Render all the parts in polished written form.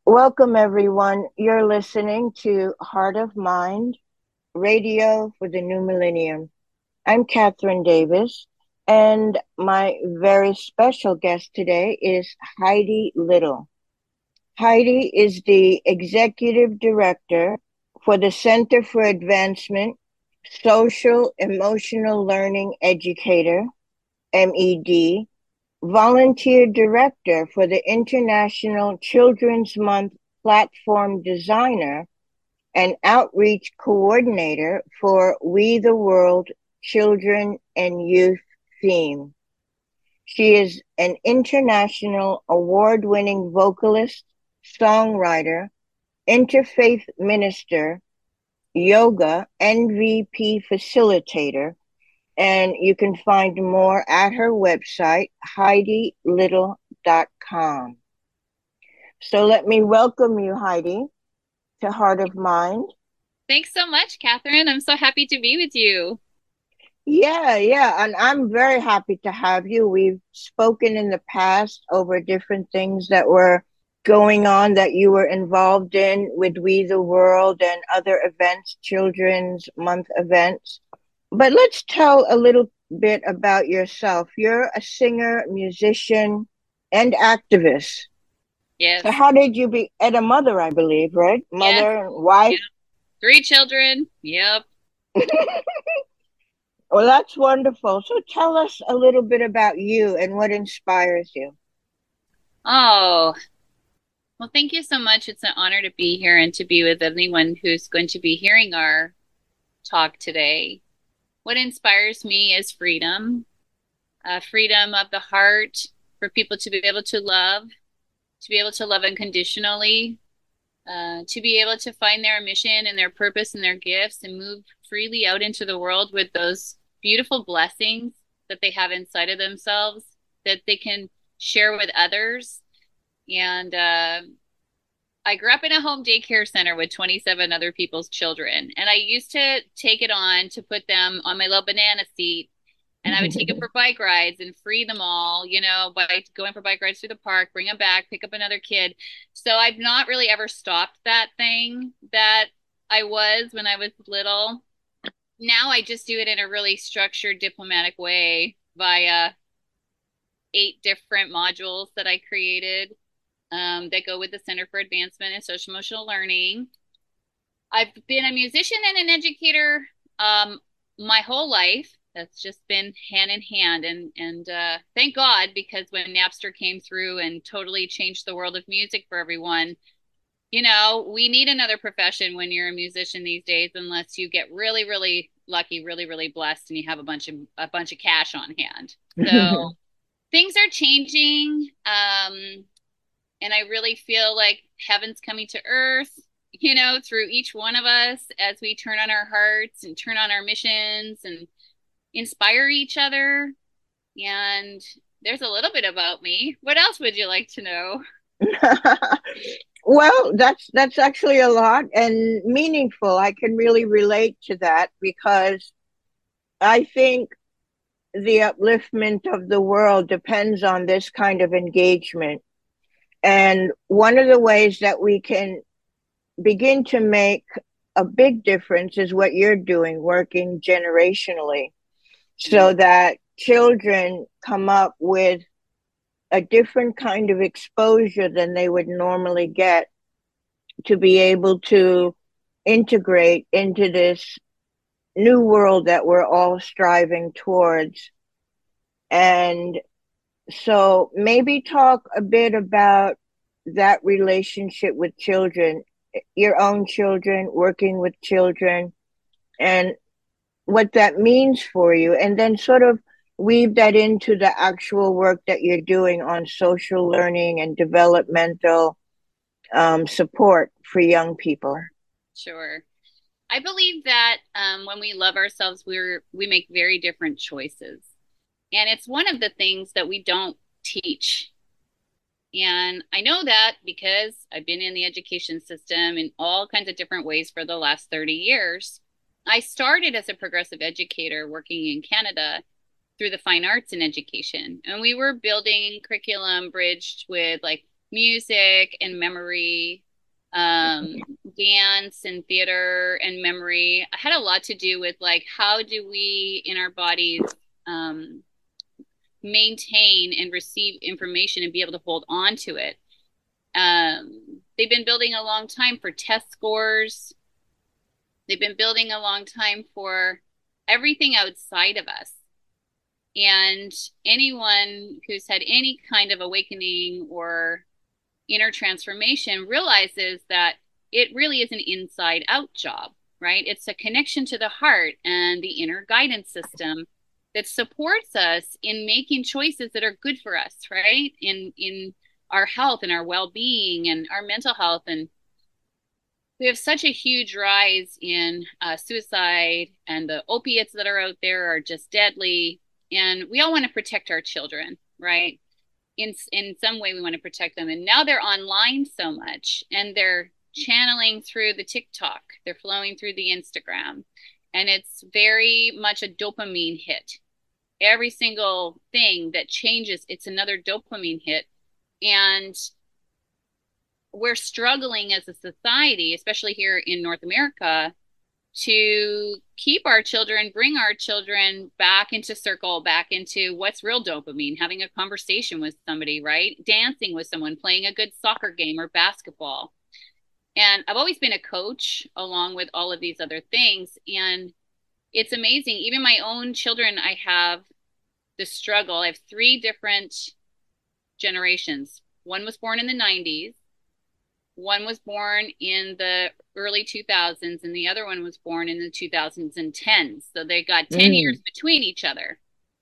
Welcome, everyone. You're listening to Heart of Mind, Radio for the New Millennium. I'm Catherine Davis, and my very special guest today is Heidi Little. Heidi is the Executive Director for the Center for Advancement Social Emotional Learning Educator, MED, Volunteer Director for the International Children's Month Platform Designer, and Outreach Coordinator for We the World Children and Youth theme. She is an international award-winning vocalist, songwriter, interfaith minister, yoga MVP facilitator, and you can find more at her website, HeidiLittle.com. So let me welcome you, Heidi, to Heart of Mind. Thanks so much, Catherine. I'm so happy to be with you. Yeah, and I'm very happy to have you. We've spoken in the past over different things that were going on that you were involved in with We the World and other events, Children's Month events. But let's tell a little bit about yourself. You're a singer, musician, and activist. So Yes. how did you be and a mother, I believe, right? Yes. Mother and Yep. wife. 3 children. Yep. Well, that's wonderful. So tell us a little bit about you and what inspires you. Oh, well, thank you so much. It's an honor to be here and to be with anyone who's going to be hearing our talk today. What inspires me is freedom, freedom of the heart for people to be able to love unconditionally, to be able to find their mission and their purpose and their gifts and move freely out into the world with those beautiful blessings that they have inside of themselves that they can share with others. And I grew up in a home daycare center with 27 other people's children. And I used to take it on to put them on my little banana seat, and I would take them for bike rides and free them all, by going for bike rides through the park, bring them back, pick up another kid. So I've not really ever stopped that thing that I was when I was little. Now I just do it in a really structured, diplomatic way via 8 different modules that I created, that go with the Center for Advancement in Social Emotional Learning. I've been a musician and an educator my whole life. That's just been hand in hand, and thank God, because when Napster came through and totally changed the world of music for everyone, we need another profession when you're a musician these days, unless you get really, really lucky, really, really blessed, and you have a bunch of cash on hand. So things are changing, and I really feel like heaven's coming to earth, through each one of us as we turn on our hearts and turn on our missions and inspire each other. And there's a little bit about me. What else would you like to know? Well, that's actually a lot and meaningful. I can really relate to that because I think the upliftment of the world depends on this kind of engagement. And one of the ways that we can begin to make a big difference is what you're doing, working generationally, so that children come up with a different kind of exposure than they would normally get to be able to integrate into this new world that we're all striving towards. And so maybe talk a bit about that relationship with children, your own children, working with children, and what that means for you. And then sort of weave that into the actual work that you're doing on social learning and developmental support for young people. Sure. I believe that when we love ourselves, we make very different choices. And it's one of the things that we don't teach. And I know that because I've been in the education system in all kinds of different ways for the last 30 years. I started as a progressive educator working in Canada through the fine arts in education. And we were building curriculum bridged with like music and memory, dance and theater and memory. I had a lot to do with like how do we in our bodies um, maintain and receive information and be able to hold on to it. They've been building a long time for test scores. They've been building a long time for everything outside of us. And anyone who's had any kind of awakening or inner transformation realizes that it really is an inside out job, right? It's a connection to the heart and the inner guidance system that supports us in making choices that are good for us, right? In our health and our well-being and our mental health. And we have such a huge rise in suicide, and the opiates that are out there are just deadly. And we all want to protect our children, right? In some way we want to protect them, and now they're online so much, and they're channeling through the TikTok, they're flowing through the Instagram, and it's very much a dopamine hit. Every single thing that changes, it's another dopamine hit. And we're struggling as a society, especially here in North America, to keep our children, bring our children back into circle, back into what's real dopamine, having a conversation with somebody, right? Dancing with someone, playing a good soccer game or basketball. And I've always been a coach along with all of these other things. And it's amazing. Even my own children, I have the struggle. I have three different generations. One was born in the 90s. One was born in the early 2000s, and the other one was born in the 2010s. So they got 10 years between each other.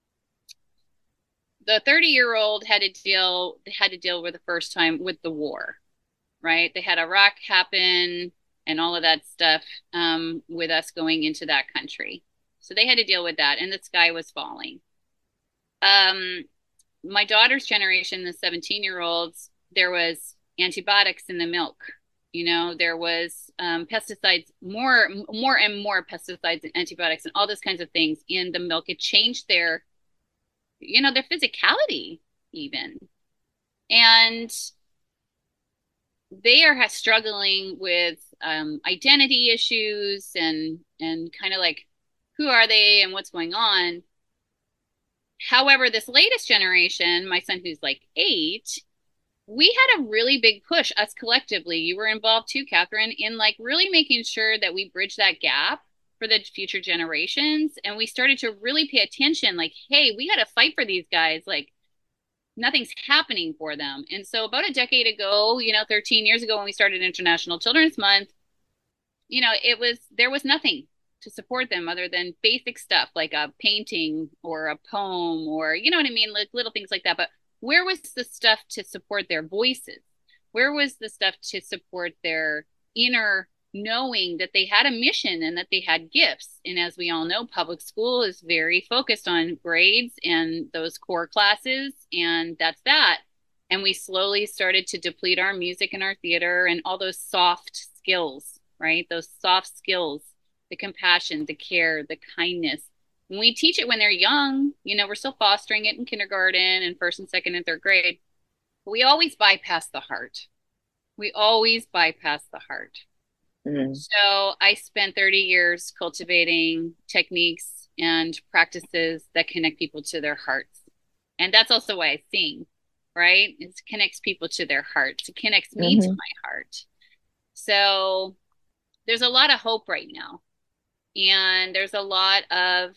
The 30-year-old had to deal with the first time with the war, right? They had Iraq happen and all of that stuff with us going into that country. So they had to deal with that, and the sky was falling. My daughter's generation, the 17-year-olds, there was antibiotics in the milk. You know, there was pesticides, more and more pesticides and antibiotics and all those kinds of things in the milk. It changed their, you know, their physicality even. And they are struggling with identity issues and kind of like, who are they and what's going on? However, this latest generation, my son who's like 8, we had a really big push, us collectively. You were involved too, Catherine, in like really making sure that we bridge that gap for the future generations. And we started to really pay attention, like, hey, we got to fight for these guys. Like, nothing's happening for them. And so about a decade ago, you know, 13 years ago when we started International Children's Month, you know, there was nothing to support them other than basic stuff like a painting or a poem or, you know what I mean? Like little things like that. But where was the stuff to support their voices? Where was the stuff to support their inner knowing that they had a mission and that they had gifts? And as we all know, public school is very focused on grades and those core classes, and that's that. And we slowly started to deplete our music and our theater and all those soft skills, right? Those soft skills, the compassion, the care, the kindness. When we teach it when they're young, you know, we're still fostering it in kindergarten and first and second and third grade. But we always bypass the heart. We always bypass the heart. So I spent 30 years cultivating techniques and practices that connect people to their hearts. And that's also why I sing, right? It connects people to their hearts. It connects me to my heart. So there's a lot of hope right now. And there's a lot of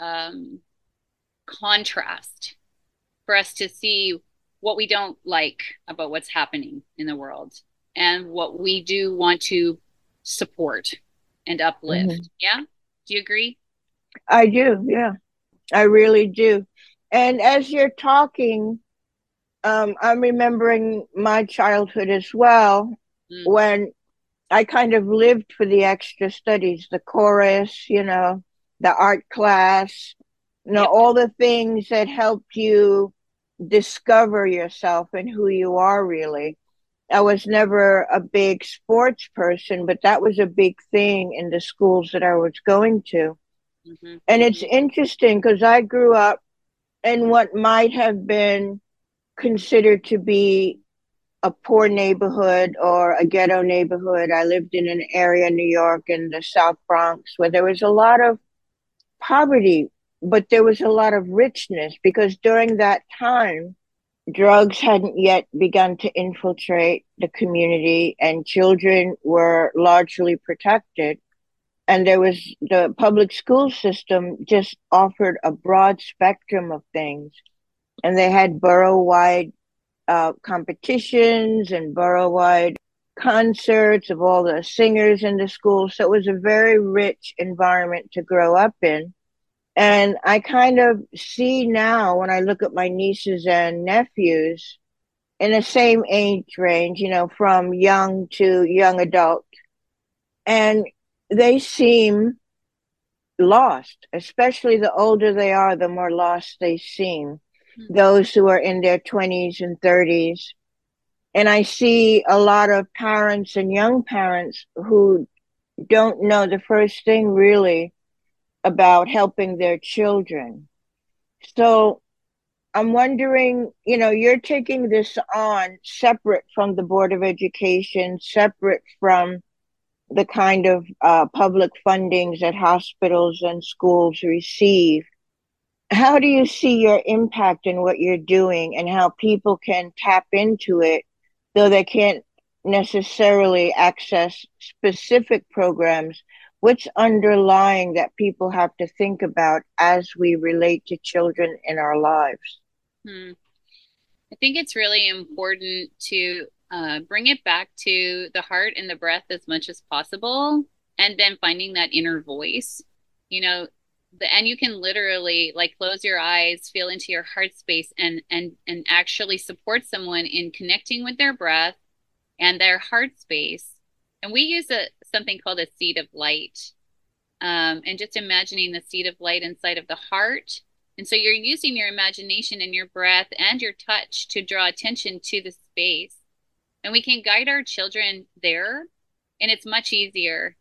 contrast for us to see what we don't like about what's happening in the world and what we do want to support and uplift. Yeah? Do you agree? I do. Yeah, I really do. And as you're talking, I'm remembering my childhood as well, when I kind of lived for the extra studies, the chorus, you know, the art class, you know, all the things that helped you discover yourself and who you are really. I was never a big sports person, but that was a big thing in the schools that I was going to. And it's interesting because I grew up in what might have been considered to be a poor neighborhood or a ghetto neighborhood. I lived in an area in New York in the South Bronx where there was a lot of poverty, but there was a lot of richness because during that time, drugs hadn't yet begun to infiltrate the community and children were largely protected. And there was the public school system just offered a broad spectrum of things. And they had borough wide competitions and borough wide concerts of all the singers in the school. So it was a very rich environment to grow up in. And I kind of see now when I look at my nieces and nephews in the same age range, you know, from young to young adult, and they seem lost, especially the older they are, the more lost they seem. Those who are in their 20s and 30s. And I see a lot of parents and young parents who don't know the first thing really about helping their children. So I'm wondering, you know, you're taking this on separate from the Board of Education, separate from the kind of public fundings that hospitals and schools receive. How do you see your impact in what you're doing and how people can tap into it, though they can't necessarily access specific programs? What's underlying that people have to think about as we relate to children in our lives? Hmm. I think it's really important to bring it back to the heart and the breath as much as possible, and then finding that inner voice. You know, and you can literally like close your eyes, feel into your heart space, and actually support someone in connecting with their breath and their heart space. And we use something called a seed of light, and just imagining the seed of light inside of the heart. And so you're using your imagination and your breath and your touch to draw attention to the space. And we can guide our children there. And it's much easier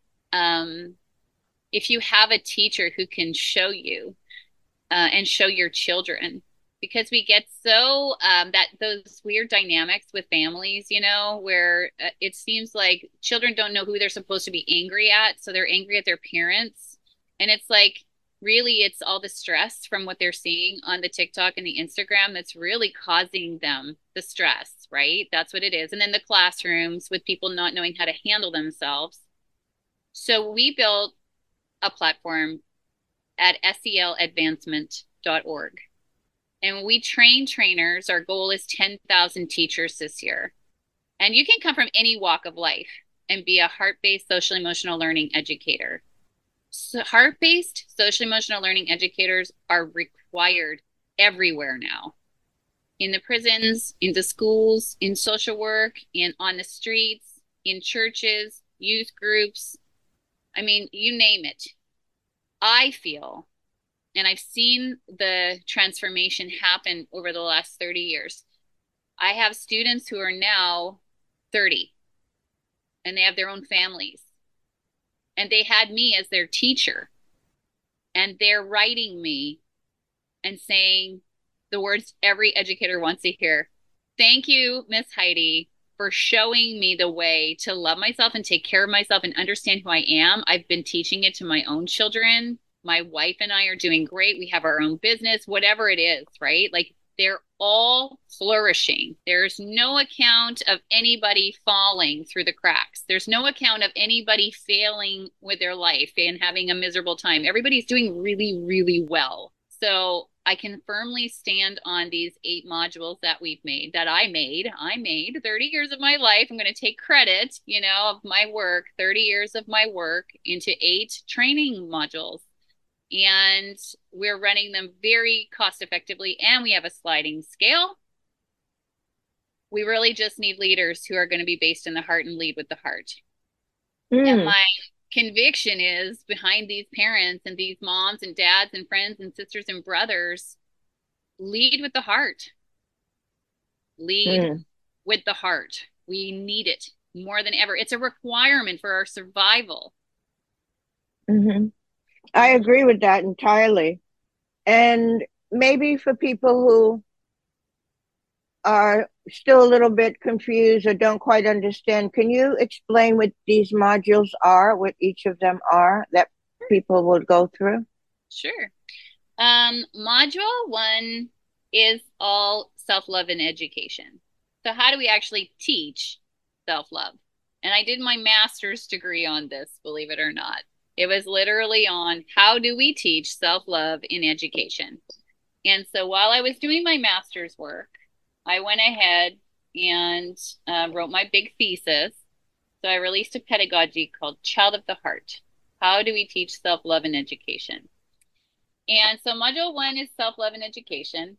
if you have a teacher who can show you and show your children. Because we get so that those weird dynamics with families, you know, where it seems like children don't know who they're supposed to be angry at. So they're angry at their parents. And it's like, really, it's all the stress from what they're seeing on the TikTok and the Instagram that's really causing them the stress, right? That's what it is. And then the classrooms with people not knowing how to handle themselves. So we built a platform at seladvancement.org. And we train trainers. Our goal is 10,000 teachers this year. And you can come from any walk of life and be a heart-based social emotional learning educator. So heart-based social emotional learning educators are required everywhere now. In the prisons, in the schools, in social work, in on the streets, in churches, youth groups. I mean, you name it. I feel, and I've seen the transformation happen over the last 30 years. I have students who are now 30 and they have their own families. And they had me as their teacher. And they're writing me and saying the words every educator wants to hear. Thank you, Miss Heidi, for showing me the way to love myself and take care of myself and understand who I am. I've been teaching it to my own children. My wife and I are doing great. We have our own business, whatever it is, right? Like they're all flourishing. There's no account of anybody falling through the cracks. There's no account of anybody failing with their life and having a miserable time. Everybody's doing really, really well. So I can firmly stand on these 8 modules that we've made, that I made. I made 30 years of my life. I'm going to take credit, you know, of my work, 30 years of my work into 8 training modules. And we're running them very cost effectively, and we have a sliding scale. We really just need leaders who are going to be based in the heart and lead with the heart. And my conviction is behind these parents and these moms and dads and friends and sisters and brothers, lead with the heart. Lead with the heart. We need it more than ever. It's a requirement for our survival. I agree with that entirely. And maybe for people who are still a little bit confused or don't quite understand, can you explain what these modules are, what each of them are that people will go through? Sure. Module one is all self-love and education. So how do we actually teach self-love? And I did my master's degree on this, believe it or not. It was literally on how do we teach self-love in education. And so while I was doing my master's work, I went ahead and wrote my big thesis. So I released a pedagogy called Child of the Heart. How do we teach self-love in education? And so module one is self-love and education.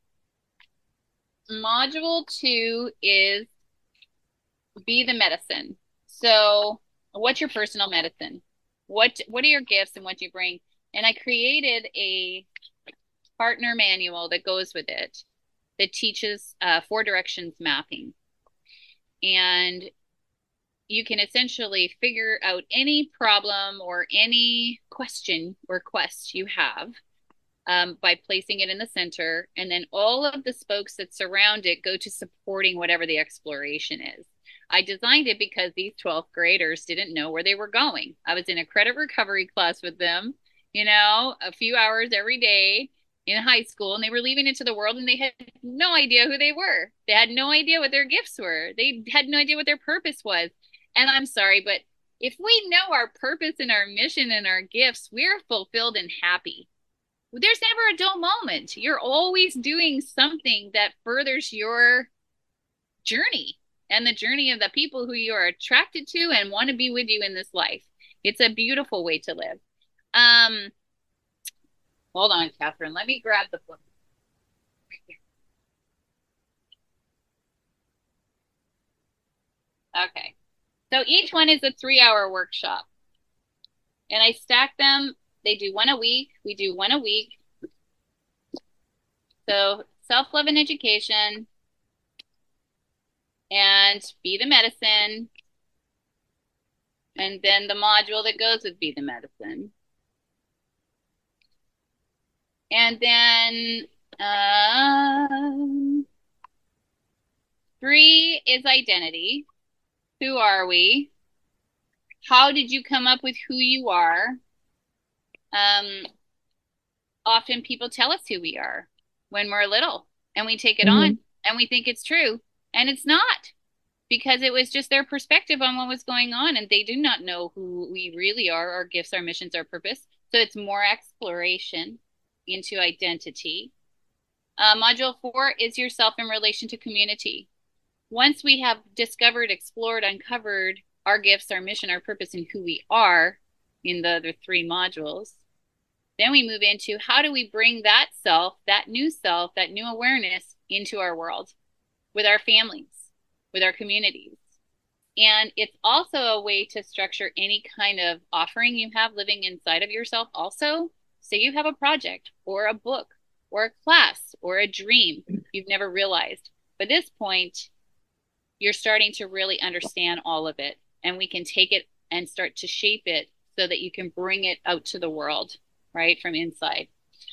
Module two is be the medicine. So what's your personal medicine? What are your gifts and what do you bring? And I created a partner manual that goes with it that teaches 4 directions mapping. And you can essentially figure out any problem or any question or quest you have by placing it in the center. And then all of the spokes that surround it go to supporting whatever the exploration is. I designed it because these 12th graders didn't know where they were going. I was in a credit recovery class with them, a few hours every day in high school, and they were leaving into the world and they had no idea who they were. They had no idea what their gifts were. They had no idea what their purpose was. And I'm sorry, but if we know our purpose and our mission and our gifts, we're fulfilled and happy. There's never a dull moment. You're always doing something that furthers your journey and the journey of the people who you are attracted to and want to be with you in this life. It's a beautiful way to live. Hold on, Catherine. Let me grab the book. Okay. So each one is a 3-hour workshop. And I stack them. They do one a week. We do one a week. So self-love and education and be the medicine. And then the module that goes with be the medicine. And then 3 is identity. Who are we? How did you come up with who you are? Often people tell us who we are when we're little and we take it on and we think it's true, and it's not, because it was just their perspective on what was going on, and they do not know who we really are, our gifts, our missions, our purpose. So it's more exploration into identity. Module 4 is yourself in relation to community. Once we have discovered, explored, uncovered our gifts, our mission, our purpose, and who we are in the other 3 modules, then we move into how do we bring that self, that new awareness into our world with our families, with our communities. And it's also a way to structure any kind of offering you have living inside of yourself also. Say you have a project or a book or a class or a dream you've never realized. By this point, you're starting to really understand all of it. And we can take it and start to shape it so that you can bring it out to the world, right, from inside.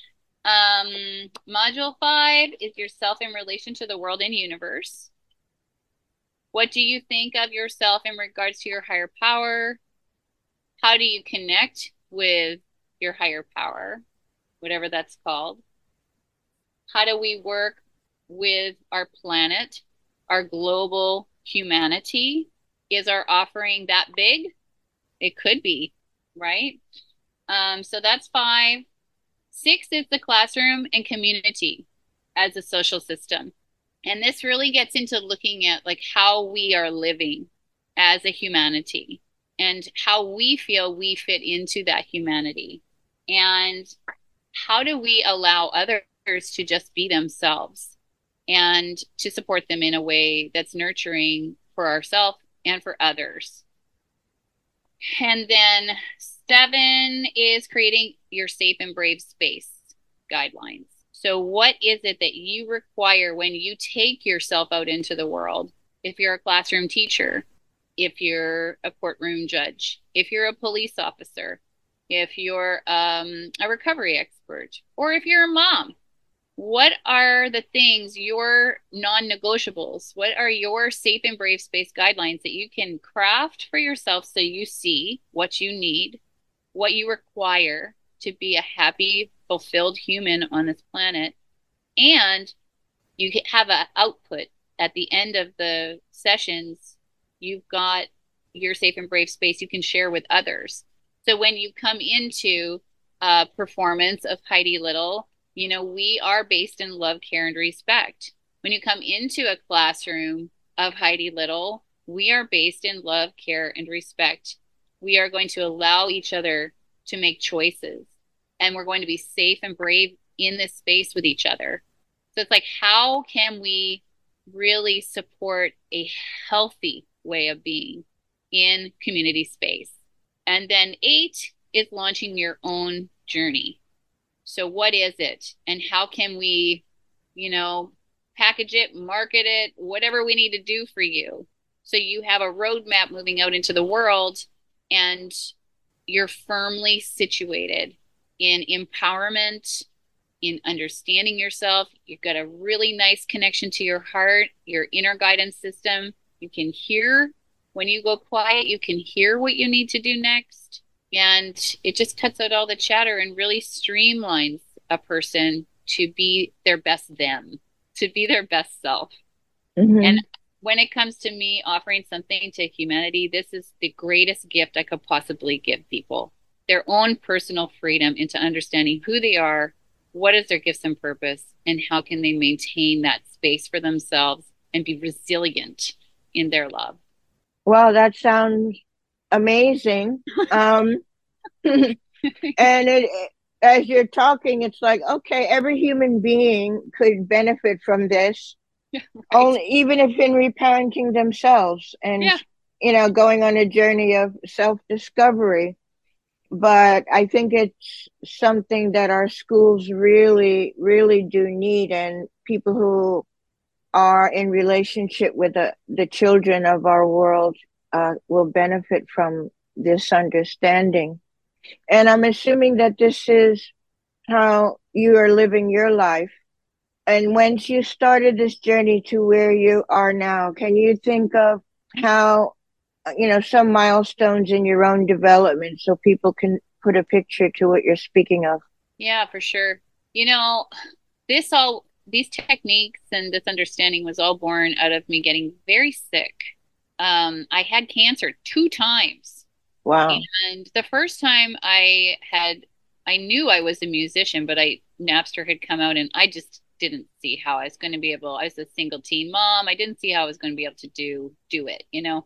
Module 5 is yourself in relation to the world and universe. What do you think of yourself in regards to your higher power? How do you connect with your higher power, whatever that's called? How do we work with our planet, our global humanity? Is our offering that big? It could be, right? So that's 5. 6 is the classroom and community as a social system. And this really gets into looking at like how we are living as a humanity and how we feel we fit into that humanity. And how do we allow others to just be themselves and to support them in a way that's nurturing for ourselves and for others. And then 7 is creating your safe and brave space guidelines. So what is it that you require when you take yourself out into the world? If you're a classroom teacher, if you're a courtroom judge, if you're a police officer, if you're a recovery expert, or if you're a mom, what are the things, your non-negotiables? What are your safe and brave space guidelines that you can craft for yourself so you see what you need, what you require to be a happy, fulfilled human on this planet, and you have an output at the end of the sessions. You've got your safe and brave space you can share with others. So when you come into a performance of Heidi Little, you know, we are based in love, care, and respect. When you come into a classroom of Heidi Little, we are based in love, care, and respect. We are going to allow each other to make choices, and we're going to be safe and brave in this space with each other. So it's like, how can we really support a healthy way of being in community space? And then 8 is launching your own journey. So what is it? And how can we, you know, package it, market it, whatever we need to do for you. So you have a roadmap moving out into the world and you're firmly situated in empowerment, in understanding yourself. You've got a really nice connection to your heart, your inner guidance system. You can hear when you go quiet, you can hear what you need to do next. And it just cuts out all the chatter and really streamlines a person to be their best them, to be their best self. Mm-hmm. And when it comes to me offering something to humanity, this is the greatest gift I could possibly give people, their own personal freedom into understanding who they are, what is their gifts and purpose, and how can they maintain that space for themselves and be resilient in their love. Well, that sounds amazing. And as you're talking, it's like, okay, every human being could benefit from this, Right. only even if in reparenting themselves and Yeah. going on a journey of self-discovery. But I think it's something that our schools really, really do need, and people who are in relationship with the children of our world will benefit from this understanding. And I'm assuming that this is how you are living your life. And once you started this journey to where you are now, can you think of how, some milestones in your own development so people can put a picture to what you're speaking of? Yeah, for sure. You know, these techniques and this understanding was all born out of me getting very sick. I had cancer 2 times. Wow. And the first time I knew I was a musician, but Napster had come out and I just didn't see how I was going to be able, I was a single teen mom. I didn't see how I was going to be able to do it, you know?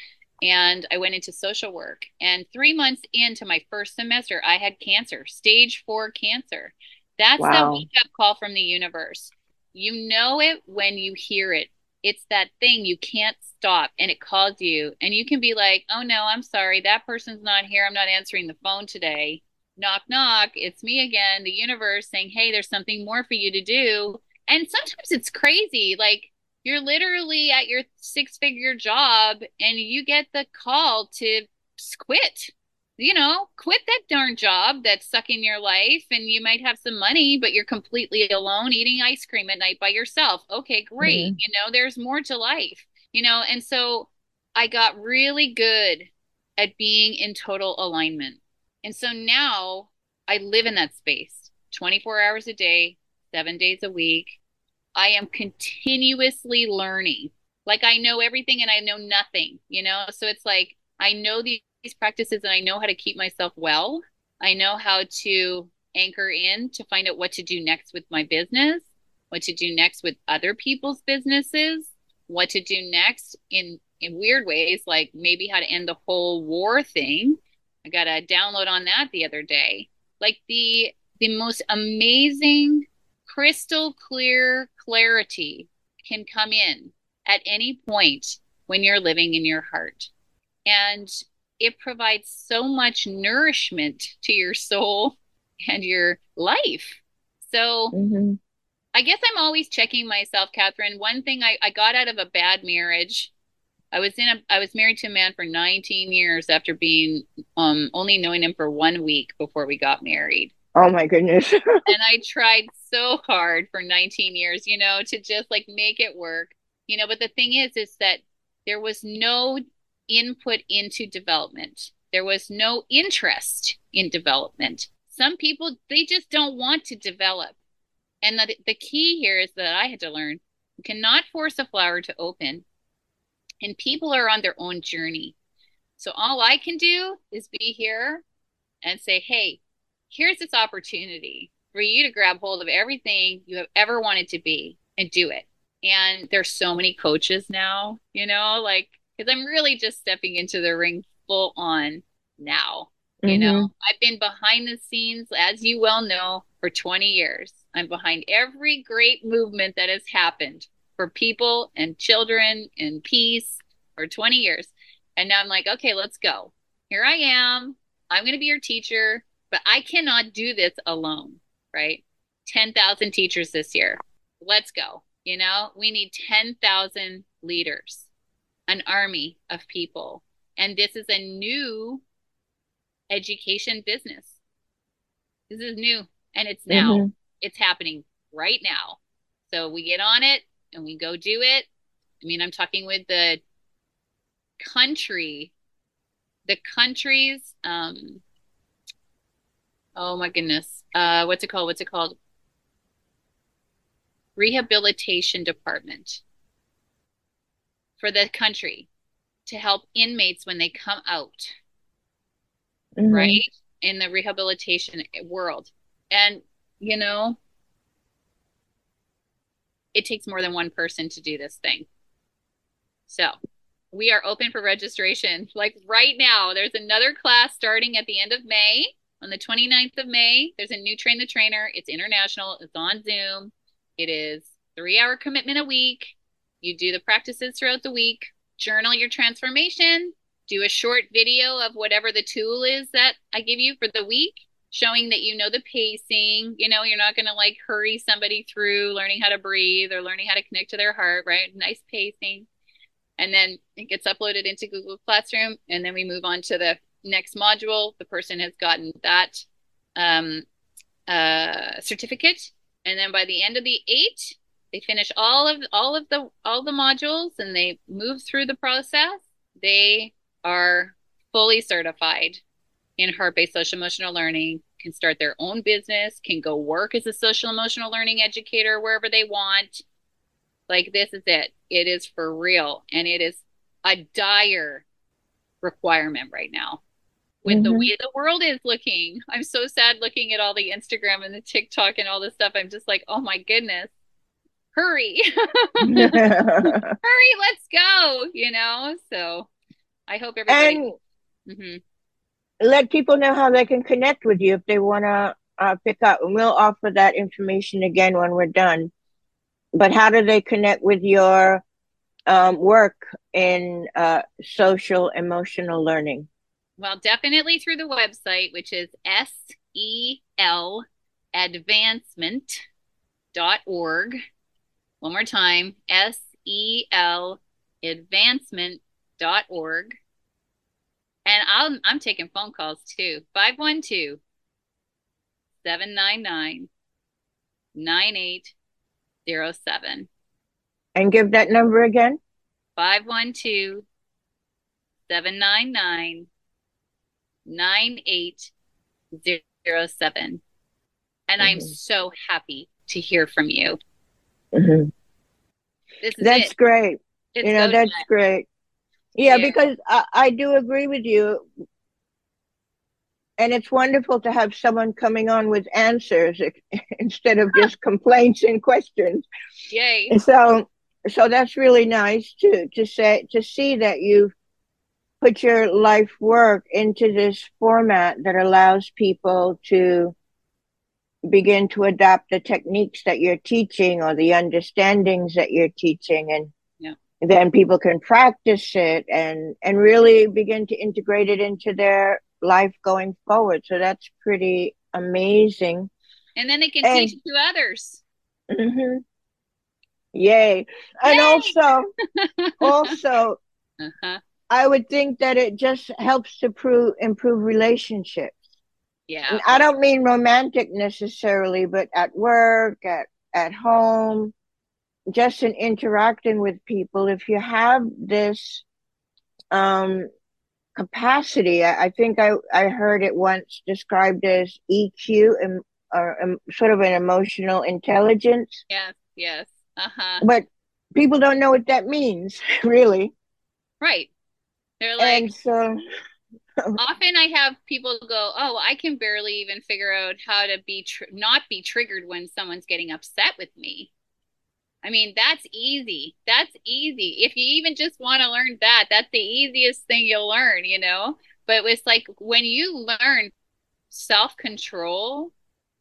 And I went into social work. And 3 months into my first semester, I had cancer, stage 4 cancer. That's the Wow. wake up call from the universe. You know it when you hear it. It's that thing you can't stop and it calls you. And you can be like, oh no, I'm sorry. That person's not here. I'm not answering the phone today. Knock, knock. It's me again. The universe saying, hey, there's something more for you to do. And sometimes it's crazy. Like, you're literally at your 6-figure job and you get the call to quit. You know, quit that darn job that's sucking your life, and you might have some money, but you're completely alone eating ice cream at night by yourself. Okay, great. Mm-hmm. You know, there's more to life, you know, and so I got really good at being in total alignment. And so now I live in that space 24 hours a day, 7 days a week. I am continuously learning. Like, I know everything and I know nothing, you know? So it's like I know these practices and I know how to keep myself well. I know how to anchor in to find out what to do next with my business, what to do next with other people's businesses, what to do next in weird ways, like maybe how to end the whole war thing. I got a download on that the other day. Like the most amazing crystal clear clarity can come in at any point when you're living in your heart. And it provides so much nourishment to your soul and your life. So Mm-hmm. I guess I'm always checking myself, Catherine. One thing I got out of a bad marriage. I was married to a man for 19 years after being only knowing him for 1 week before we got married. Oh my goodness. And I tried so hard for 19 years, to just like make it work. But the thing is that there was no input into development. There was no interest in development. Some people, they just don't want to develop. And the key here is that I had to learn you cannot force a flower to open, and people are on their own journey. So all I can do is be here and say, hey, here's this opportunity for you to grab hold of everything you have ever wanted to be and do it. And there's so many coaches now, like, because I'm really just stepping into the ring full on now. Hmm. I've been behind the scenes, as you well know, for 20 years. I'm behind every great movement that has happened for people and children and peace for 20 years. And now I'm like, okay, let's go. Here I am. I'm going to be your teacher, but I cannot do this alone, right? 10,000 teachers this year. Let's go. We need 10,000 leaders, an army of people. And this is a new education business. This is new and it's now. Hmm. It's happening right now. So we get on it and we go do it. I mean, I'm talking with country, the country's, oh my goodness, what's it called? Rehabilitation department for the country to help inmates when they come out, Hmm. right? In the rehabilitation world. And, it takes more than one person to do this thing. So we are open for registration. Like right now, there's another class starting at the end of May. On the 29th of May, there's a new Train the Trainer. It's international. It's on Zoom. It is 3-hour commitment a week. You do the practices throughout the week, journal your transformation, do a short video of whatever the tool is that I give you for the week, showing that you know the pacing. You're not going to like hurry somebody through learning how to breathe or learning how to connect to their heart, right? Nice pacing. And then it gets uploaded into Google Classroom, and then we move on to the next module. The person has gotten that um, certificate, and then by the end of the 8, they finish all the modules, and they move through the process. They are fully certified in heart-based social emotional learning, can start their own business, can go work as a social emotional learning educator wherever they want. Like, this is it. It is for real. And it is a dire requirement right now with the Hmm. way the world is looking. I'm so sad looking at all the Instagram and the TikTok and all this stuff. I'm just like, oh my goodness, hurry. Hurry, let's go. So I hope everybody. And Mhm. let people know how they can connect with you if they want to pick up. And we'll offer that information again when we're done. But how do they connect with your work in social emotional learning? Well, definitely through the website, which is seladvancement.org. One more time, seladvancement.org. And I'm taking phone calls too. 512-799-9807. And give that number again. 512-799-9807. And I'm Hmm. so happy to hear from you. Hmm. This is it. That's great. It's go That's time. great. Yeah, Yeah. because I do agree with you. And it's wonderful to have someone coming on with answers instead of just complaints and questions. Yay. And so that's really nice to see that you've put your life work into this format that allows people to begin to adopt the techniques that you're teaching or the understandings that you're teaching, and Yeah. then people can practice it and really begin to integrate it into their life going forward. So that's pretty amazing. And then they can teach And it to others. mhm, yay. And Yay. also Uh-huh. I would think that it just helps to improve relationships. Yeah. I Oh, don't mean romantic necessarily, but at work, at home, just in interacting with people, if you have this um, capacity, I think I heard it once described as EQ, or sort of an emotional intelligence, yes, yes. Uh-huh. but people don't know what that means, really. Right. They're like, And so, often I have people go, "Oh, I can barely even figure out how to be tr not be triggered when someone's getting upset with me." I mean, that's easy. That's easy. If you even just want to learn that, that's the easiest thing you'll learn, you know? But it's like when you learn self-control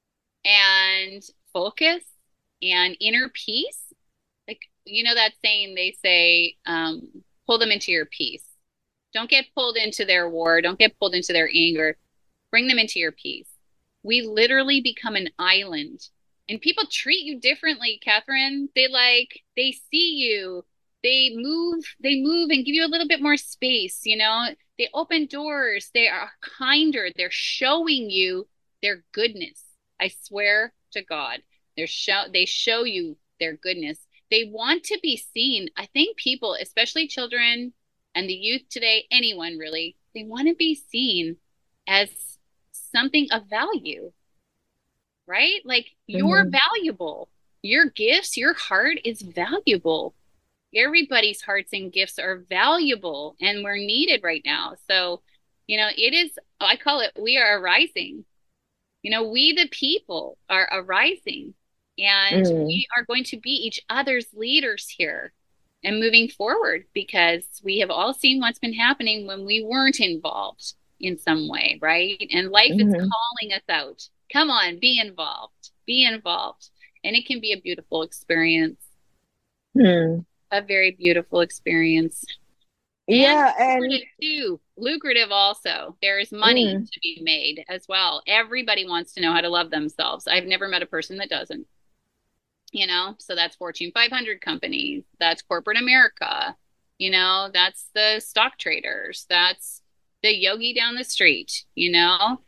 and focus and inner peace, like, you know, that saying they say, pull them into your peace. Don't get pulled into their war. Don't get pulled into their anger. Bring them into your peace. We literally become an island. And people treat you differently, Catherine. They see you, they move and give you a little bit more space, you know? They open doors, they are kinder, they're showing you their goodness. I swear to God. They show you their goodness. They want to be seen. I think people, especially children and the youth today, anyone really, they want to be seen as something of value, right? Like you're mhm, valuable. Your gifts, your heart is valuable. Everybody's hearts and gifts are valuable and we're needed right now. So, you know, it is, I call it, we are arising. You know, we the people are arising and mm, we are going to be each other's leaders here and moving forward because we have all seen what's been happening when we weren't involved in some way, right? And life is mhm, calling us out. Come on, be involved, be involved. And it can be a beautiful experience, mm. a very beautiful experience. And Yeah, and lucrative too. Lucrative also. There is money mm, to be made as well. Everybody wants to know how to love themselves. I've never met a person that doesn't, you know? So that's Fortune 500 companies, that's corporate America, you know, that's the stock traders, that's the yogi down the street, you know?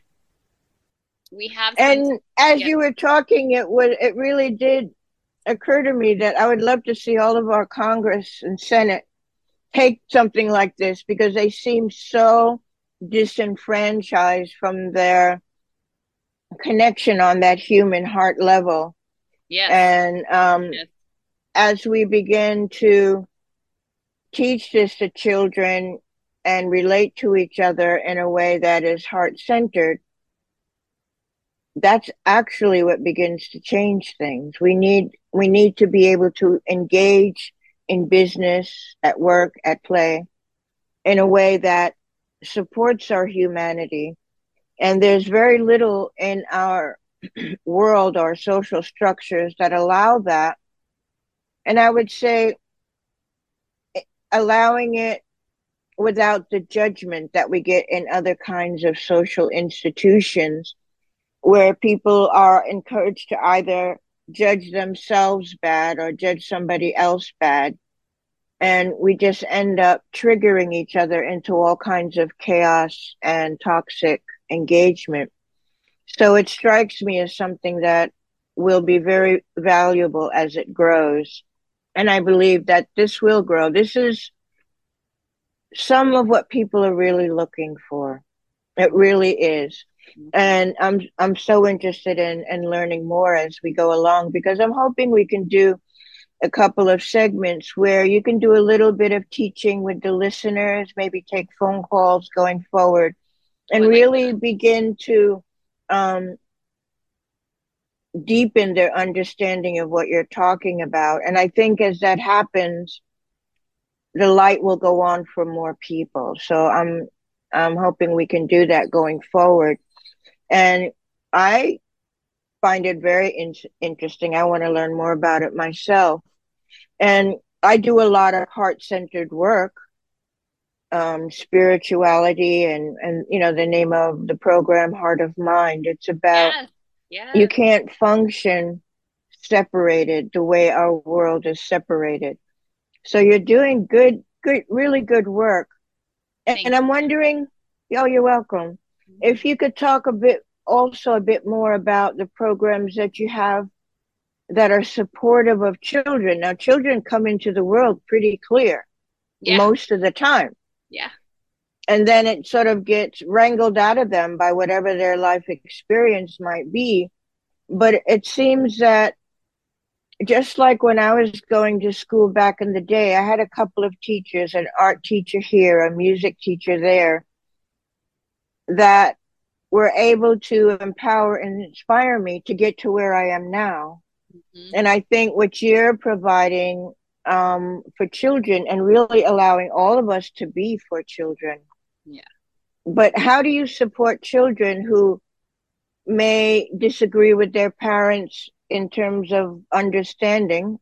We have some, and as yeah, you were talking, it really did occur to me that I would love to see all of our Congress and Senate take something like this because they seem so disenfranchised from their connection on that human heart level. yes, And yes, as we begin to teach this to children and relate to each other in a way that is heart centered, that's actually what begins to change things. We need to be able to engage in business, at work, at play, in a way that supports our humanity. And there's very little in our world or social structures that allow that. And I would say allowing it without the judgment that we get in other kinds of social institutions where people are encouraged to either judge themselves bad or judge somebody else bad. And we just end up triggering each other into all kinds of chaos and toxic engagement. So it strikes me as something that will be very valuable as it grows. And I believe that this will grow. This is some of what people are really looking for. It really is. mhm. And I'm so interested in learning more as we go along because I'm hoping we can do a couple of segments where you can do a little bit of teaching with the listeners, maybe take phone calls going forward, I and would like really begin to um, deepen their understanding of what you're talking about. And I think as that happens, the light will go on for more people. So I'm hoping we can do that going forward. And I find it very interesting. I want to learn more about it myself. And I do a lot of heart centered work, spirituality, and the name of the program, Heart of Mind. It's about yes, you yes. can't function separated the way our world is separated. So you're doing good, really good work. And Thank I'm wondering, oh, you're welcome. you. If you could talk a bit also a bit more about the programs that you have that are supportive of children. Now, children come into the world pretty clear Yeah. most of the time. Yeah. And then it sort of gets wrangled out of them by whatever their life experience might be. But it seems that just like when I was going to school back in the day, I had a couple of teachers, an art teacher here, a music teacher there, that were able to empower and inspire me to get to where I am now. Mhm. And I think what you're providing for children and really allowing all of us to be for children. Yeah. But how do you support children who may disagree with their parents in terms of understanding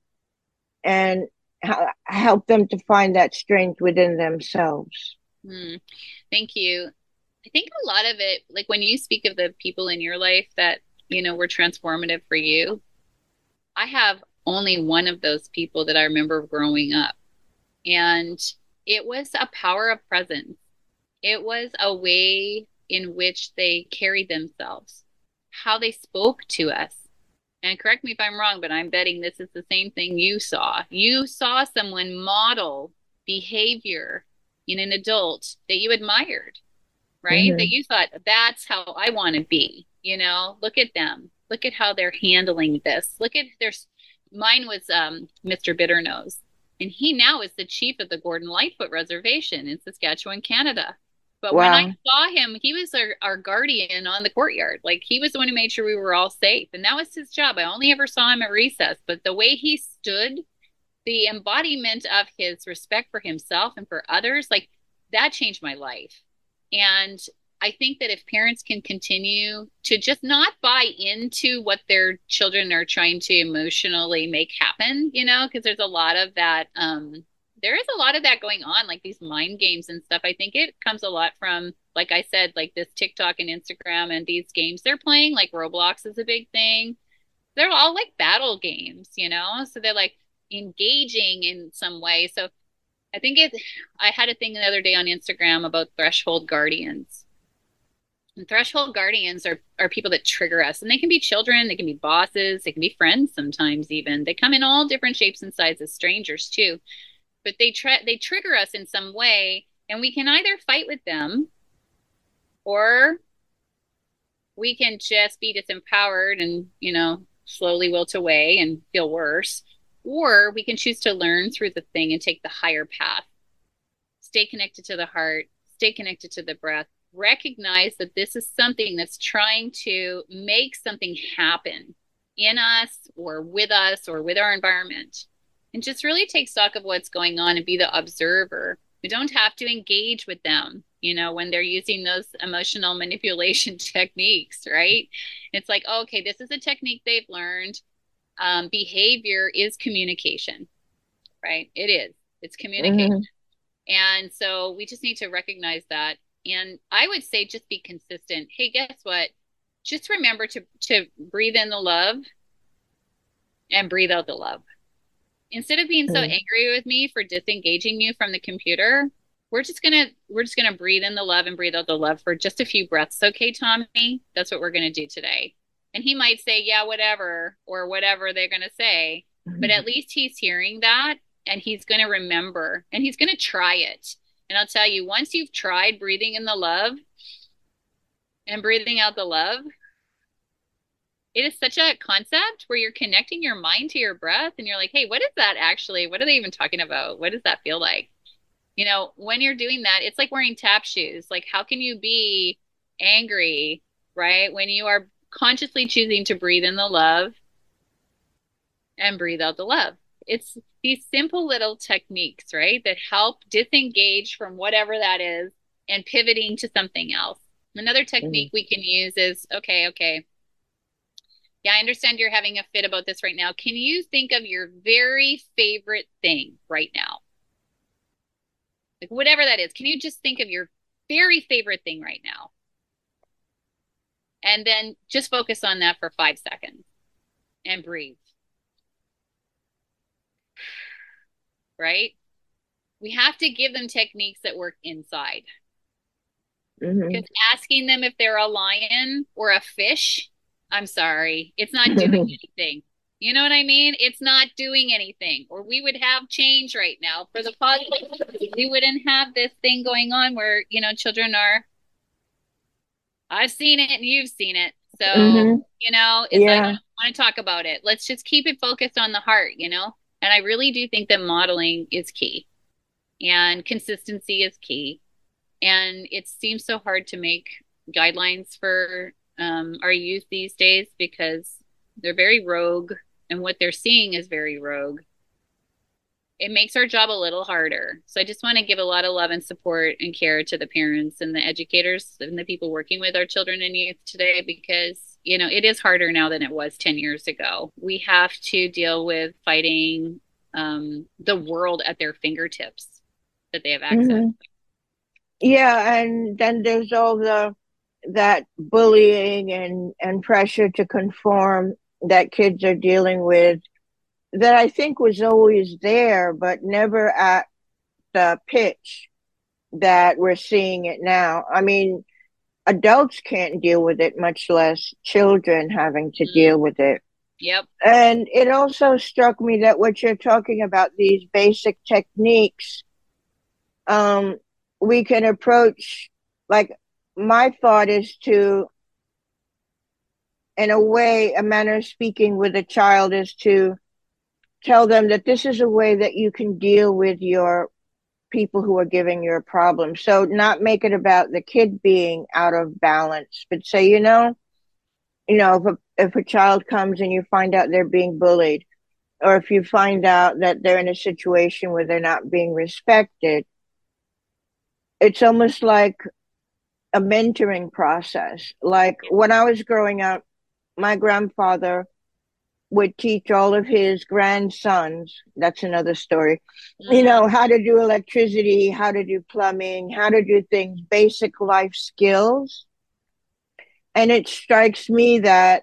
and help them to find that strength within themselves? Hmm. Thank you. I think a lot of it, like when you speak of the people in your life that, were transformative for you, I have only one of those people that I remember growing up. And it was a power of presence. It was a way in which they carried themselves, how they spoke to us. And correct me if I'm wrong, but I'm betting this is the same thing you saw. You saw someone model behavior in an adult that you admired, right? That Mm-hmm. you thought, that's how I want to be. Look at them. Look at how they're handling this. Look at mine was Mr. Bitternose. And he now is the chief of the Gordon Lightfoot Reservation in Saskatchewan, Canada. But when I Wow. saw him, he was our guardian on the courtyard. Like he was the one who made sure we were all safe. And that was his job. I only ever saw him at recess. But the way he stood, the embodiment of his respect for himself and for others, like that changed my life. And I think that if parents can continue to just not buy into what their children are trying to emotionally make happen, because there's a lot of that, there is a lot of that going on, like these mind games and stuff. I think it comes a lot from, like I said, like this TikTok and Instagram and these games they're playing, like Roblox is a big thing. They're all like battle games, so they're like engaging in some way. So I think I had a thing the other day on Instagram about threshold guardians. And threshold guardians are people that trigger us, and they can be children, they can be bosses, they can be friends sometimes even. They come in all different shapes and sizes, strangers too. But they trigger us in some way, and we can either fight with them or we can just be disempowered and, slowly wilt away and feel worse. Or we can choose to learn through the thing and take the higher path. Stay connected to the heart, stay connected to the breath, recognize that this is something that's trying to make something happen in us or with our environment. And just really take stock of what's going on and be the observer. We don't have to engage with them, when they're using those emotional manipulation techniques, right? It's like, oh, okay, this is a technique they've learned. Behavior is communication, right? It is. It's communication. Mm-hmm. And so we just need to recognize that. And I would say just be consistent. Hey, guess what? Just remember to breathe in the love and breathe out the love. Instead of being so angry with me for disengaging you from the computer, we're just gonna breathe in the love and breathe out the love for just a few breaths. Okay, Tommy? That's what we're gonna do today. And he might say, yeah, whatever, or whatever they're gonna say, but Mm-hmm. at least he's hearing that and he's gonna remember and he's gonna try it. And I'll tell you, once you've tried breathing in the love and breathing out the love, it is such a concept where you're connecting your mind to your breath and you're like, hey, what is that actually? What are they even talking about? What does that feel like? When you're doing that, it's like wearing tap shoes. Like, how can you be angry, right? When you are consciously choosing to breathe in the love and breathe out the love. It's these simple little techniques, right, that help disengage from whatever that is and pivoting to something else. Another technique we can use is okay. Yeah, I understand you're having a fit about this right now. Can you think of your very favorite thing right now? Like whatever that is. Can you just think of your very favorite thing right now? And then just focus on that for 5 seconds and breathe, right? We have to give them techniques that work inside. Hmm. Because asking them if they're a lion or a fish, I'm sorry, it's not doing anything. You know what I mean? It's not doing anything. Or we would have change right now for the positive. We wouldn't have this thing going on where, children are, I've seen it and you've seen it. So, Hmm. it's like, I Yeah. don't want to talk about it. Let's just keep it focused on the heart. And I really do think that modeling is key and consistency is key. And it seems so hard to make guidelines for our youth these days because they're very rogue and what they're seeing is very rogue. It makes our job a little harder. So I just want to give a lot of love and support and care to the parents and the educators and the people working with our children and youth today because, it is harder now than it was 10 years ago. We have to deal with fighting the world at their fingertips that they have access. Hmm. Yeah, and then there's all the that bullying and pressure to conform that kids are dealing with that I think was always there, but never at the pitch that we're seeing it now. I mean, adults can't deal with it, much less children having to Mm, deal with it. yep. And it also struck me that what you're talking about, these basic techniques, um, we can approach, like, my thought is to, in a way, a manner of speaking with a child is to tell them that this is a way that you can deal with your people who are giving you a problem. So not make it about the kid being out of balance, but say, if a child comes and you find out they're being bullied, or if you find out that they're in a situation where they're not being respected, it's almost like a mentoring process. Like when I was growing up, my grandfather would teach all of his grandsons, that's another story, Mm, how to do electricity, how to do plumbing, how to do things, basic life skills. And it strikes me that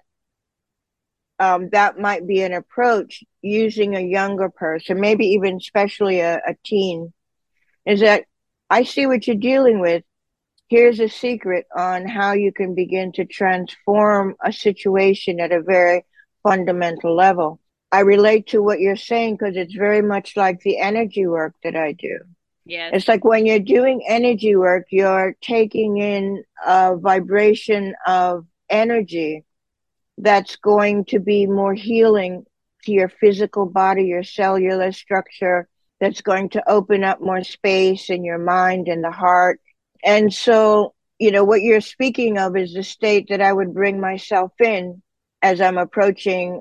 that might be an approach using a younger person, maybe even especially a teen, is that I see what you're dealing with. Here's a secret on how you can begin to transform a situation at a very fundamental level. I relate to what you're saying because it's very much like the energy work that I do. yes. It's like when you're doing energy work, you're taking in a vibration of energy that's going to be more healing to your physical body, your cellular structure, that's going to open up more space in your mind and the heart. And so, what you're speaking of is the state that I would bring myself in as I'm approaching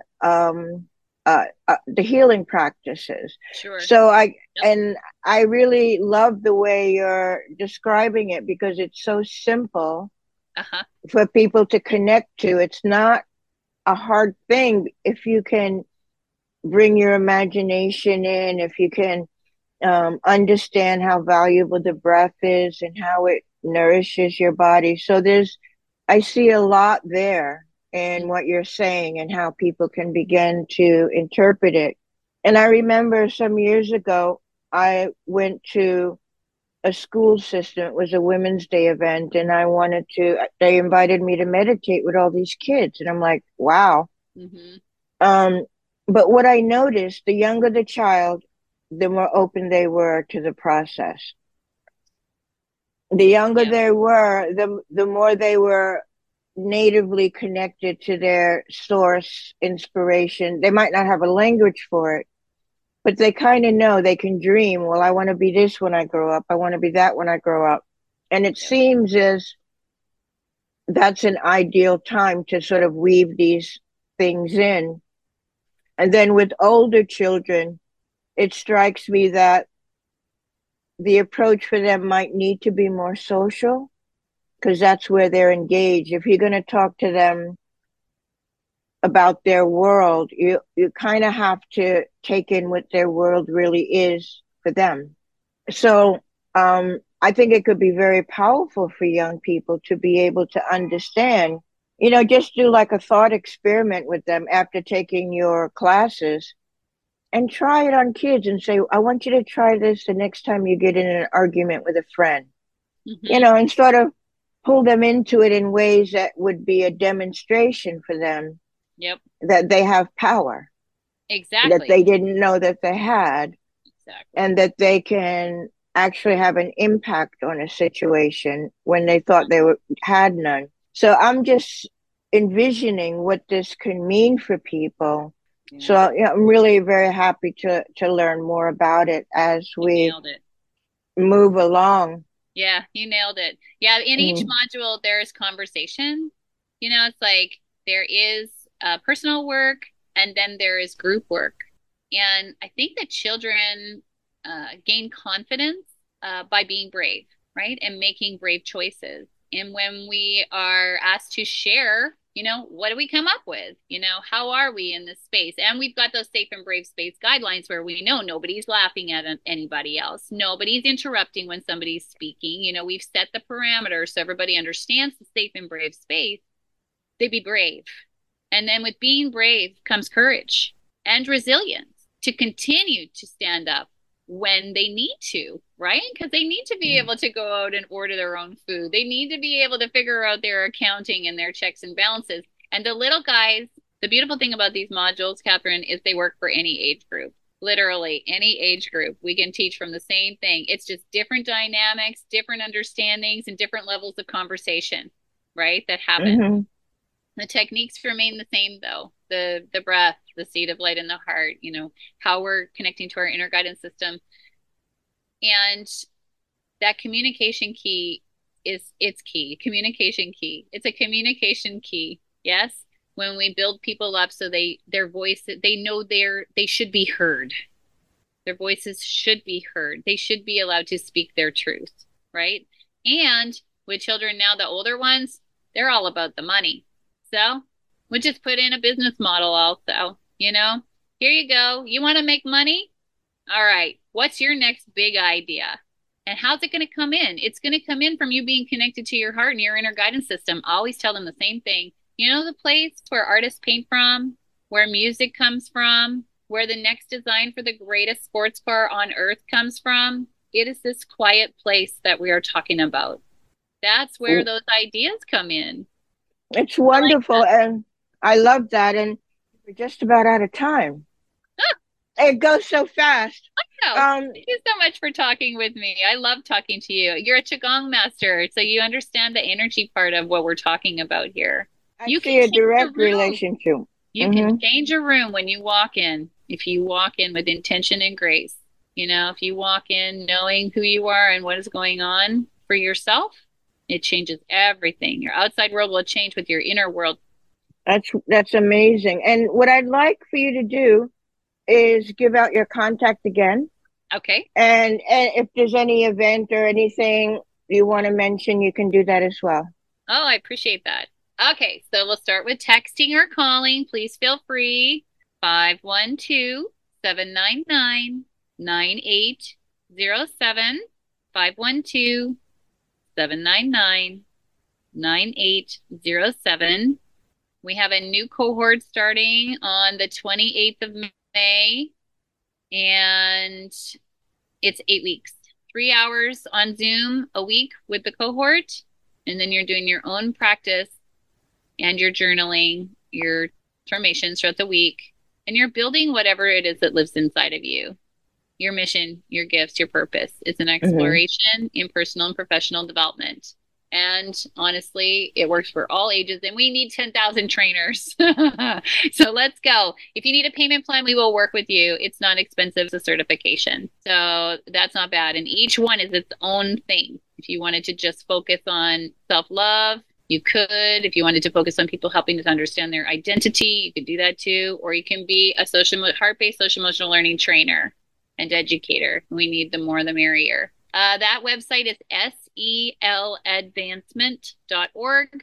the healing practices. Sure. So I Yep. and I really love the way you're describing it because it's so simple Uh-huh. for people to connect to. It's not a hard thing if you can bring your imagination in, if you can understand how valuable the breath is and how it nourishes your body. So I see a lot there in what you're saying and how people can begin to interpret it. And I remember some years ago, I went to a school system. It was a Women's Day event, and they invited me to meditate with all these kids. And I'm like, wow. Mm-hmm. Um, but what I noticed, the younger the child, the more open they were to the process. The younger Yep. they were, the more they were natively connected to their source inspiration. They might not have a language for it, but they kind of know they can dream. Well, I want to be this when I grow up. I want to be that when I grow up. And it Yep. seems as that's an ideal time to sort of weave these things in. And then with older children, it strikes me that the approach for them might need to be more social because that's where they're engaged. If you're going to talk to them about their world, you kind of have to take in what their world really is for them. So I think it could be very powerful for young people to be able to understand. Just do like a thought experiment with them after taking your classes and try it on kids and say, I want you to try this the next time you get in an argument with a friend. Mm-hmm. And sort of pull them into it in ways that would be a demonstration for them Yep. that they have power that Exactly. they didn't know that they had, Exactly. and that they can actually have an impact on a situation when they thought had none. So I'm just envisioning what this can mean for people. Yeah. So yeah, I'm really very happy to learn more about it as You we nailed it. move along. Yeah, you nailed it. Yeah, in each Mm. module there is conversation. You know, it's like there is personal work and then there is group work. And I think that children gain confidence by being brave, right? And making brave choices. And when we are asked to share, you know, what do we come up with? You know, how are we in this space? And we've got those safe and brave space guidelines where we know nobody's laughing at anybody else. Nobody's interrupting when somebody's speaking. You know, we've set the parameters so everybody understands the safe and brave space. They be brave. And then with being brave comes courage and resilience to continue to stand up when they need to, right? Because they need to be able to go out and order their own food. They need to be able to figure out their accounting and their checks and balances. And the little guys, the beautiful thing about these modules, Catherine, is they work for any age group. Literally any age group. We can teach from the same thing. It's just different dynamics, different understandings, and different levels of conversation, right? That happen. Mm-hmm. The techniques remain the same though. The breath, the seed of light in the heart, you know, how we're connecting to our inner guidance system. And that communication key is it's key. Communication key. It's a communication key. Yes. When we build people up so their voice they know they should be heard. Their voices should be heard. They should be allowed to speak their truth, right? And with children now, the older ones, they're all about the money. So we just put in a business model also, you know, here you go. You want to make money? All right. What's your next big idea? And how's it going to come in? It's going to come in from you being connected to your heart and your inner guidance system. I always tell them the same thing. You know, the place where artists paint from, where music comes from, where the next design for the greatest sports car on earth comes from? It is this quiet place that we are talking about. That's where those ideas come in. It's I like wonderful, that. and I love that. And we're just about out of time. It goes so fast. Oh, Um, thank you so much for talking with me. I love talking to you. You're a Qigong master, so you understand the energy part of what we're talking about here. I You can see a change a direct room. relationship. You can Mm-hmm. change a room when you walk in, if you walk in with intention and grace. You know, if you walk in knowing who you are and what is going on for yourself, it changes everything. Your outside world will change with your inner world. That's amazing. And what I'd like for you to do is give out your contact again. Okay. And if there's any event or anything you want to mention, you can do that as well. Oh, I appreciate that. Okay, so we'll start with texting or calling. Please feel free. 512-799-9807. 512-799-9807. We have a new cohort starting on the 28th of May, and it's 8 weeks, 3 hours on Zoom a week with the cohort. And then you're doing your own practice and your journaling, your affirmations throughout the week, and you're building whatever it is that lives inside of you. Your mission, your gifts, your purpose. It's an Mm-hmm. exploration in personal and professional development. And honestly, it works for all ages, and we need 10,000 trainers. So let's go. If you need a payment plan, we will work with you. It's not expensive, it's a certification. So that's not bad. And each one is its own thing. If you wanted to just focus on self love, you could. If you wanted to focus on people helping to understand their identity, you could do that too. Or you can be a heart-based social emotional learning trainer and educator. We need the more the merrier. That website is seladvancement.org,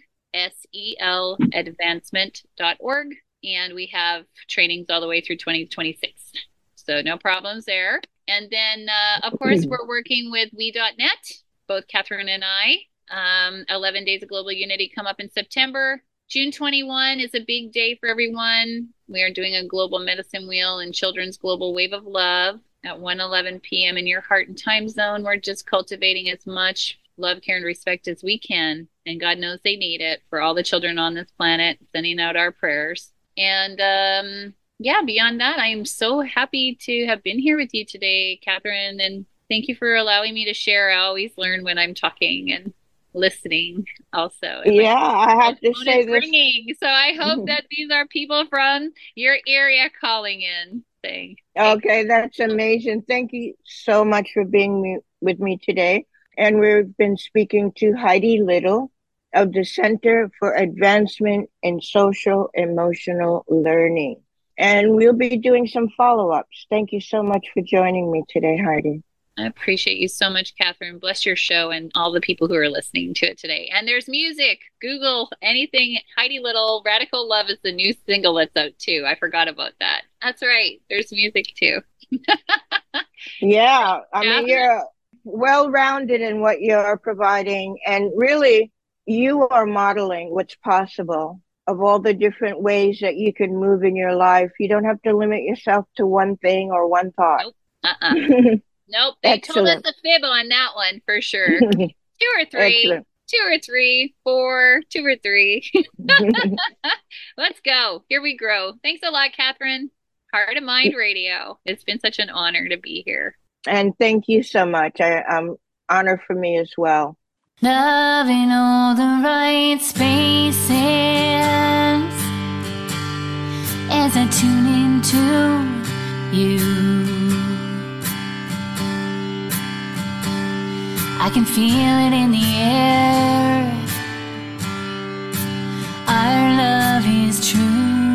seladvancement.org, and we have trainings all the way through 2026. So no problems there. And then, of course, we're working with we.net, both Catherine and I. 11 Days of Global Unity come up in September. June 21 is a big day for everyone. We are doing a global medicine wheel and children's global wave of love at 1:11 p.m. in your heart and time zone. We're just cultivating as much love, care, and respect as we can. And God knows they need it for all the children on this planet, sending out our prayers. And yeah, beyond that, I am so happy to have been here with you today, Catherine. And thank you for allowing me to share. I always learn when I'm talking and listening also. And Yeah, I have to phone say is this. ringing. So I hope that these are people from your area calling in saying, Okay, that's amazing. Thank you so much for being with me today. And we've been speaking to Heidi Little of the Center for Advancement in Social Emotional Learning. And we'll be doing some follow-ups. Thank you so much for joining me today, Heidi. I appreciate you so much, Catherine. Bless your show and all the people who are listening to it today. And there's music. Google anything. Heidi Little, Radical Love is the new single that's out too. I forgot about that. That's right. There's music too. Yeah, I mean, you're well-rounded in what you're providing. And really, you are modeling what's possible of all the different ways that you can move in your life. You don't have to limit yourself to one thing or one thought. Nope. Nope. They Excellent. told us a fib on that one for sure. 2 or 3. Excellent. 2 or 3, 4, 2 or 3. Let's go. Here we grow. Thanks a lot, Catherine. Heart of Mind Radio. It's been such an honor to be here. And thank you so much. Honor for me as well. Love in all the right spaces as I tune into you. I can feel it in the air. Our love is true.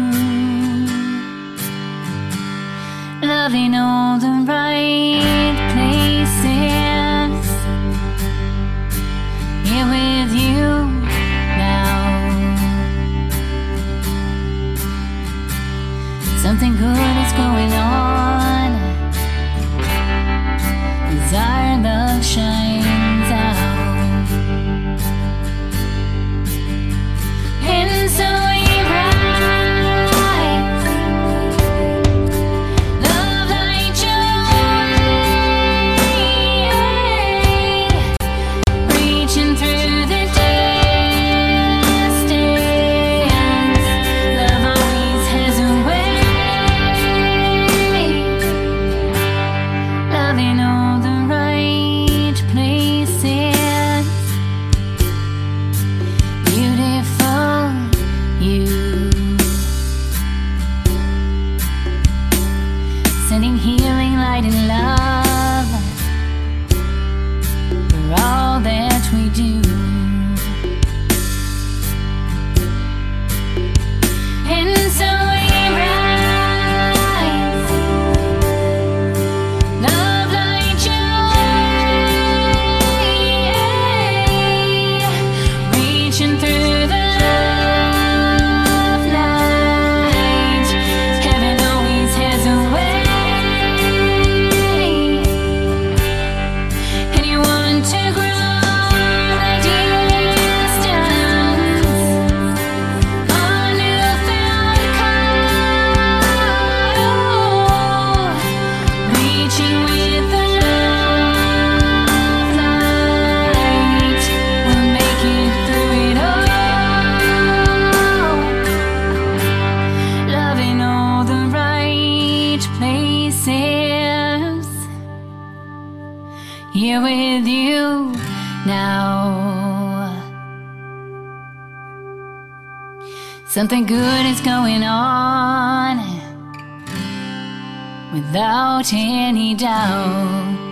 Love in all the right places. Here with you now. Something good is going on as our love shines out. And so we rise, love like joy, reaching through the distance. Love always has a way, loving all the right places. Beautiful you, sending healing light and love for all that we do. And so we rise, love like joy, reaching through the love light. Heaven always has a way, and you want to grow the distance. A newfound call, reaching with the love light. We'll make it through it all, loving all the right places. Here with you now. Something good is going on without any doubt.